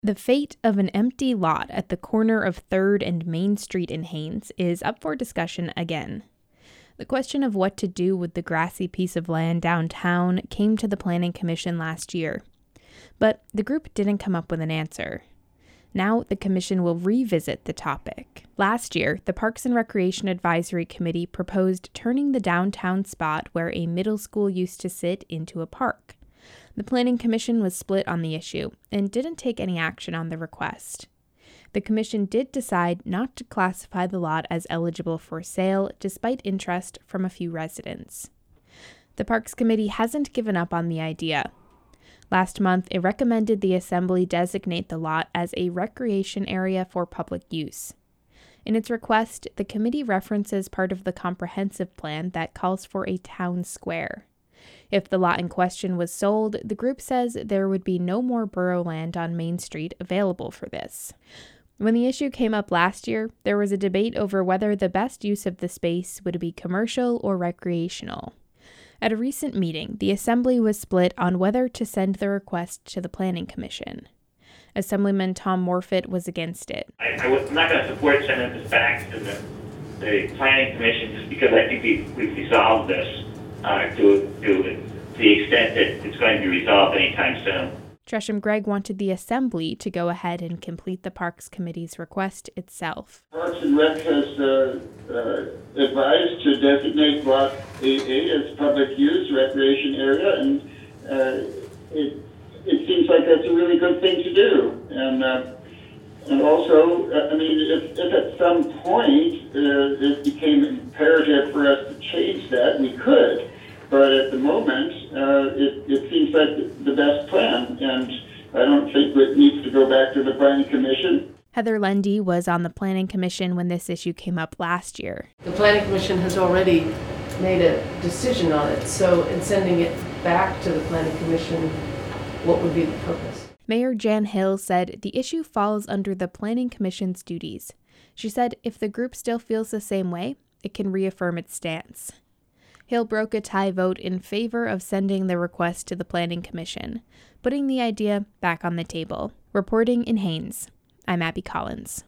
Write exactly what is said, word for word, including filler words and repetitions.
The fate of an empty lot at the corner of third and Main Street in Haines is up for discussion again. The question of what to do with the grassy piece of land downtown came to the Planning Commission last year, but the group didn't come up with an answer. Now the commission will revisit the topic. Last year, the Parks and Recreation Advisory Committee proposed turning the downtown spot where a middle school used to sit into a park. The Planning Commission was split on the issue and didn't take any action on the request. The commission did decide not to classify the lot as eligible for sale, despite interest from a few residents. The Parks Committee hasn't given up on the idea. Last month, it recommended the Assembly designate the lot as a recreation area for public use. In its request, the committee references part of the comprehensive plan that calls for a town square. If the lot in question was sold, the group says there would be no more borough land on Main Street available for this. When the issue came up last year, there was a debate over whether the best use of the space would be commercial or recreational. At a recent meeting, the Assembly was split on whether to send the request to the Planning Commission. Assemblyman Tom Morfitt was against it. I, I was not going to support sending this back to the, the Planning Commission just because I think we've, we've resolved this uh, to, to the extent that it's going to be resolved anytime soon. Tresham Gregg wanted the Assembly to go ahead and complete the Parks Committee's request itself. Parks and Rec has uh, uh, advised to designate Block eight A as public use recreation area, and uh, it it seems like that's a really good thing to do. And uh, and also, uh, I mean, if, if at some point uh, it became imperative for us to change that, we could. But at the moment, uh, it, it seems like the best plan, and I don't think it needs to go back to the Planning Commission. Heather Lundy was on the Planning Commission when this issue came up last year. The Planning Commission has already made a decision on it, so in sending it back to the Planning Commission, what would be the purpose? Mayor Jan Hill said the issue falls under the Planning Commission's duties. She said if the group still feels the same way, it can reaffirm its stance. Hill broke a tie vote in favor of sending the request to the Planning Commission, putting the idea back on the table. Reporting in Haines, I'm Abby Collins.